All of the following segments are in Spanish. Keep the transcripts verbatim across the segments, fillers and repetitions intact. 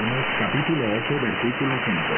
Salmos capítulo ocho, versículo cinco.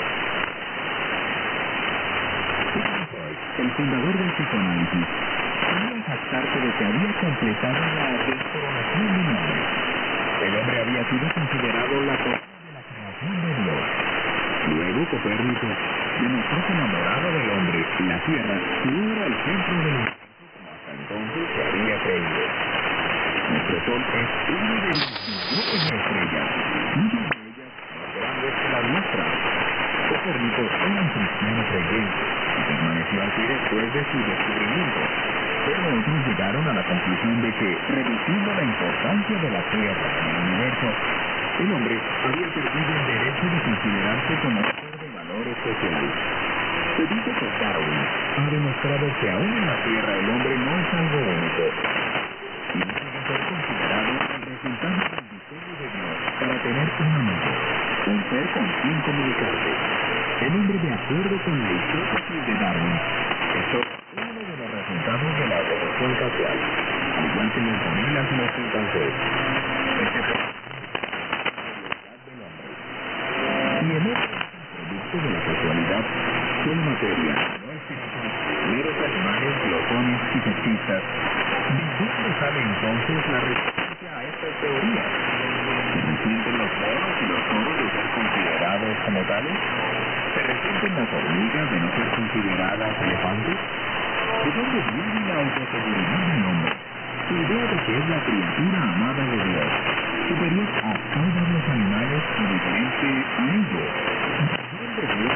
El fundador del psicoanálisis solía jactarse de que había completado la descoronación del hombre. El hombre había sido considerado la corona de la creación de Dios. Luego Copérnico demostró que enamorado del hombre, la Tierra no era el centro del universo como hasta entonces se había creído. Nuestro Sol es uno de los millones de estrellas, muchas de ellas más grandes que la nuestra. Copérnico era un cristiano creyente y permaneció así después de su descubrimiento, pero otros llegaron a la conclusión de que, reduciendo la importancia de la Tierra en el universo, el hombre había perdido el derecho de considerarse como ser de valor especial. Se dice que Darwin ha demostrado que aún en la Tierra el hombre no es algo único. Tiene que ser considerado el resultado del diseño de Dios para tener un amigo, un ser con quien comunicarse. El hombre, de acuerdo con la hipótesis de Darwin, es uno de los resultados de la evolución casual, al igual que los gorilas y los chimpancés. Este es y el hombre es un producto de la casualidad, solo materia, no espíritu, meros animales, glotones y sexistas. ¿De dónde sale entonces la resistencia a estas teorías? ¿Se resienten los monos y los toros de ser considerados como tales? ¿Se resienten las hormigas de no ser consideradas elefantes? ¿De dónde viene la autoseguridad del hombre? Su idea de que es la criatura amada de Dios, superior a todos los animales y diferente a ellos. ¿Dónde Dios?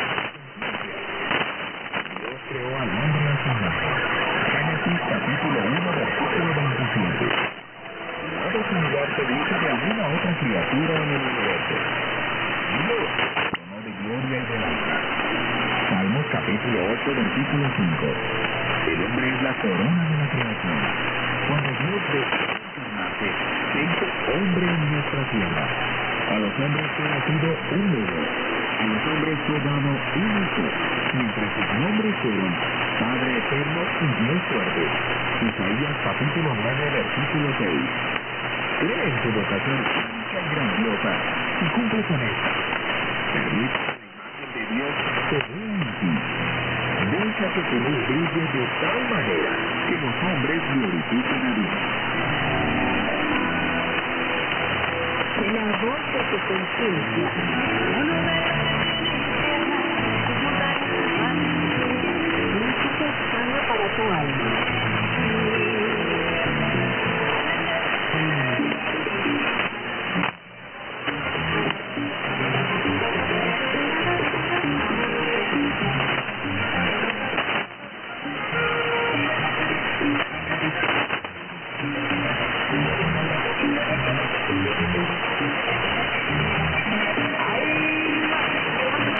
Dios creó al hombre a su imagen. Génesis capítulo uno, versículo veintisiete. Nada similar se dice de alguna otra criatura en el universo. Dios llenó de gloria y de honra. Salmos capítulo ocho, versículo cinco. El hombre es la corona de la creación. Cuando Dios decidió encarnarse, se hizo hombre en nuestra tierra. A los hombres fue nacido un bebé. A los hombres fue dado un hijo, mientras sus nombres fueron Padre Eterno y Dios Fuerte. Isaías capítulo nueve, versículo seis. Cree en tu vocación única y grandiosa y cumple con esta. Permite que la imagen de Dios se vea en ti. Deja que tu luz brille de tal manera que los hombres glorifiquen a Dios. La voz de tu conciencia.